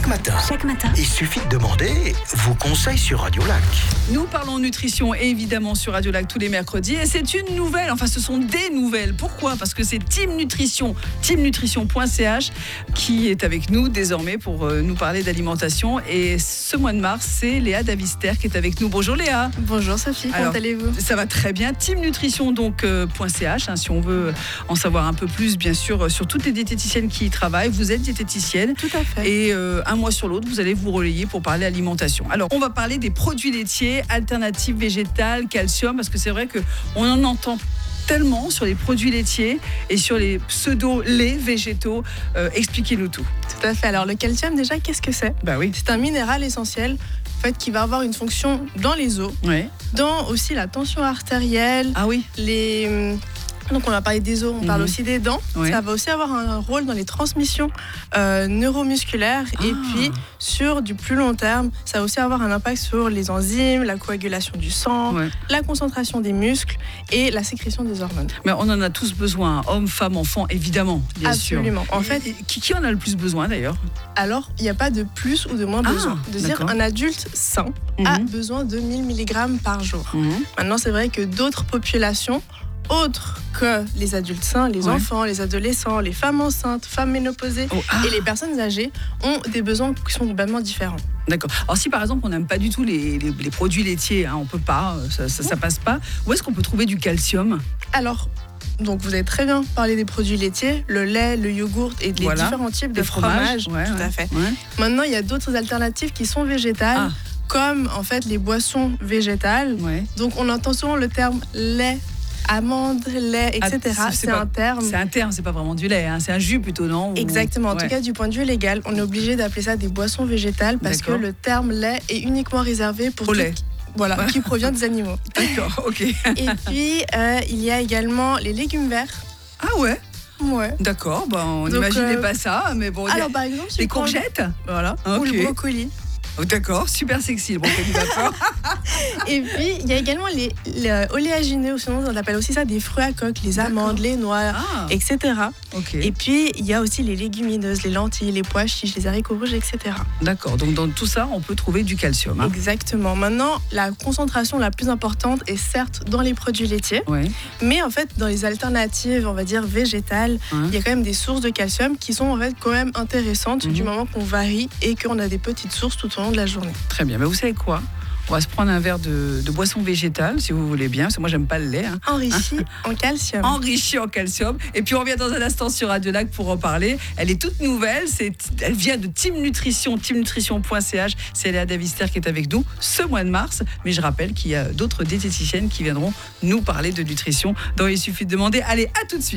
Chaque matin, il suffit de demander vos conseils sur Radio Lac. Nous parlons nutrition évidemment sur Radio Lac tous les mercredis et c'est une nouvelle, enfin ce sont des nouvelles. Pourquoi ? Parce que c'est Team Nutrition, teamnutrition.ch qui est avec nous désormais pour nous parler d'alimentation. Et ce mois de mars, c'est Léa Davister qui est avec nous. Bonjour Léa. Bonjour Sophie, comment allez-vous ? Ça va très bien. Teamnutrition donc .ch, si on veut en savoir un peu plus bien sûr sur toutes les diététiciennes qui y travaillent. Vous êtes diététicienne. Tout à fait. Et un mois sur l'autre, vous allez vous relayer pour parler alimentation. Alors, on va parler des produits laitiers, alternatives végétales, calcium, parce que c'est vrai qu'on en entend tellement sur les produits laitiers et sur les pseudo-laits végétaux. Expliquez-nous tout. Tout à fait. Alors, le calcium, déjà, qu'est-ce que c'est ? Oui. C'est un minéral essentiel qui va avoir une fonction dans les os, dans aussi la tension artérielle, donc on va parler des os, on parle aussi des dents. Ça va aussi avoir un rôle dans les transmissions neuromusculaires. Et puis sur du plus long terme, ça va aussi avoir un impact sur les enzymes, la coagulation du sang, la concentration des muscles et la sécrétion des hormones. Mais on en a tous besoin, hommes, femmes, enfants, évidemment, bien sûr. Absolument. En fait, qui en a le plus besoin d'ailleurs ? Alors, il n'y a pas de plus ou de moins besoin. Un adulte sain a besoin de 1000 mg par jour. Maintenant, c'est vrai que d'autres populations autres que les adultes sains, les enfants, les adolescents, les femmes enceintes, femmes ménopausées et les personnes âgées ont des besoins qui sont globalement différents. D'accord. Alors si par exemple on n'aime pas du tout les produits laitiers, on peut pas, ça passe pas. Où est-ce qu'on peut trouver du calcium ? Alors, donc vous avez très bien parlé des produits laitiers, le lait, le yogourt et les différents types de fromages. Tout à fait. Maintenant, il y a d'autres alternatives qui sont végétales. Comme en fait les boissons végétales. Donc on entend souvent le terme lait, amandes, lait, etc. C'est un terme. C'est un terme, c'est pas vraiment du lait, c'est un jus plutôt, non ? Exactement. En tout cas, du point de vue légal, on est obligé d'appeler ça des boissons végétales parce que le terme lait est uniquement réservé pour au lait. Qui provient des animaux. D'accord, ok. Et puis, il y a également les légumes verts. Ah ouais ? Ouais. D'accord, on n'imaginait pas ça, mais bon. Alors, par exemple, les courgettes, ou le brocoli. Oh, d'accord, super sexy le brocoli, d'accord. Et puis, il y a également les oléagineux, sinon on appelle aussi ça des fruits à coque, les amandes, les noix, etc. Et puis, il y a aussi les légumineuses, les lentilles, les pois chiches, les haricots rouges, etc. D'accord, donc dans tout ça, on peut trouver du calcium. Exactement. Maintenant, la concentration la plus importante est certes dans les produits laitiers, mais en fait, dans les alternatives, on va dire végétales, il y a quand même des sources de calcium qui sont en fait quand même intéressantes du moment qu'on varie et qu'on a des petites sources tout au long de la journée. Très bien, mais vous savez quoi ? On va se prendre un verre de boisson végétale, si vous voulez bien, parce que moi, j'aime pas le lait. Enrichi en calcium. Enrichi en calcium. Et puis, on revient dans un instant sur Radio Lac pour en parler. Elle est toute nouvelle. Elle vient de Team Nutrition, teamnutrition.ch. C'est Léa Davister qui est avec nous ce mois de mars. Mais je rappelle qu'il y a d'autres diététiciennes qui viendront nous parler de nutrition. Donc, il suffit de demander. Allez, à tout de suite.